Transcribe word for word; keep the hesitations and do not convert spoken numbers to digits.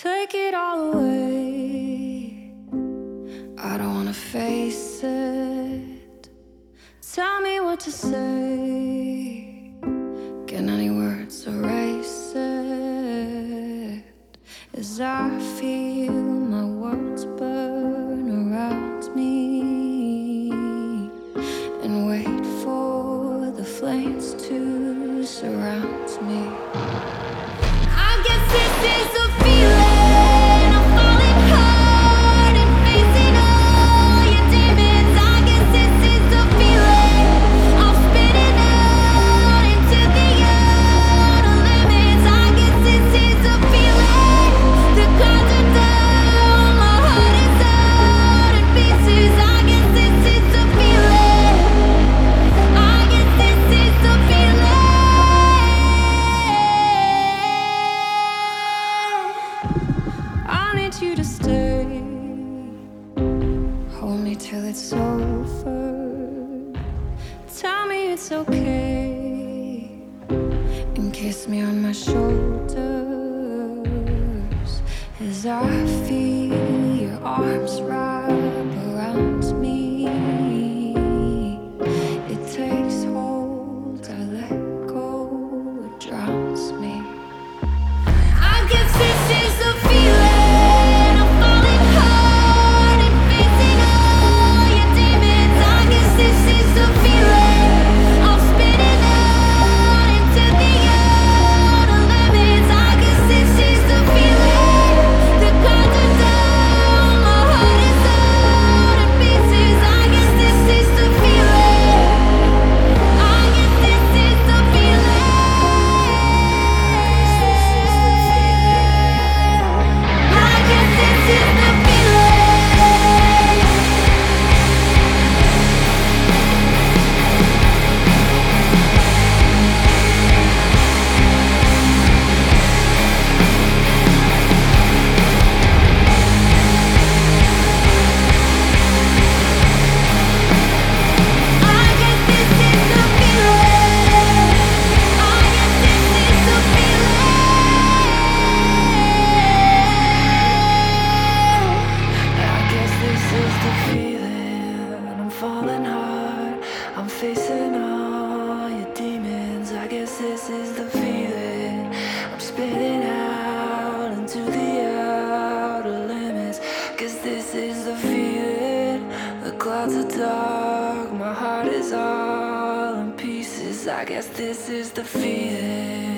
Take it all away. I don't wanna face it. Tell me what to say. Can any words erase it? As I feel my worlds burn around me and wait for the flames to surround me. I guess this is the feeling of falling hard and facing all your demons. I guess this is the feeling of spinning out into the outer limits. I guess this is the feeling that clouds are down. My heart is out in pieces. I guess this is the feeling. I guess this is the feeling. I need you to stay. Hold me till it's over. Tell me it's okay. And kiss me on my shoulders as I feel your arms wrap around me. It takes hold, I let go, it drowns me. I guess this is the feeling of falling hard and facing all your demons. I guess this is the feeling of spinning out into the outer limits. I guess this is the feeling that clouds are down. My heart is out in pieces. I guess this is the feeling. I guess this is the feeling. I guess this is the feeling. I guess this is the feeling. I guess this is the feeling. I guess this is the feeling. I'm falling hard. I'm facing all your demons. I guess this is the feeling. I'm spinning out into the outer limits. Guess this is the feeling. The clouds are dark. My heart is all in pieces. I guess this is the feeling.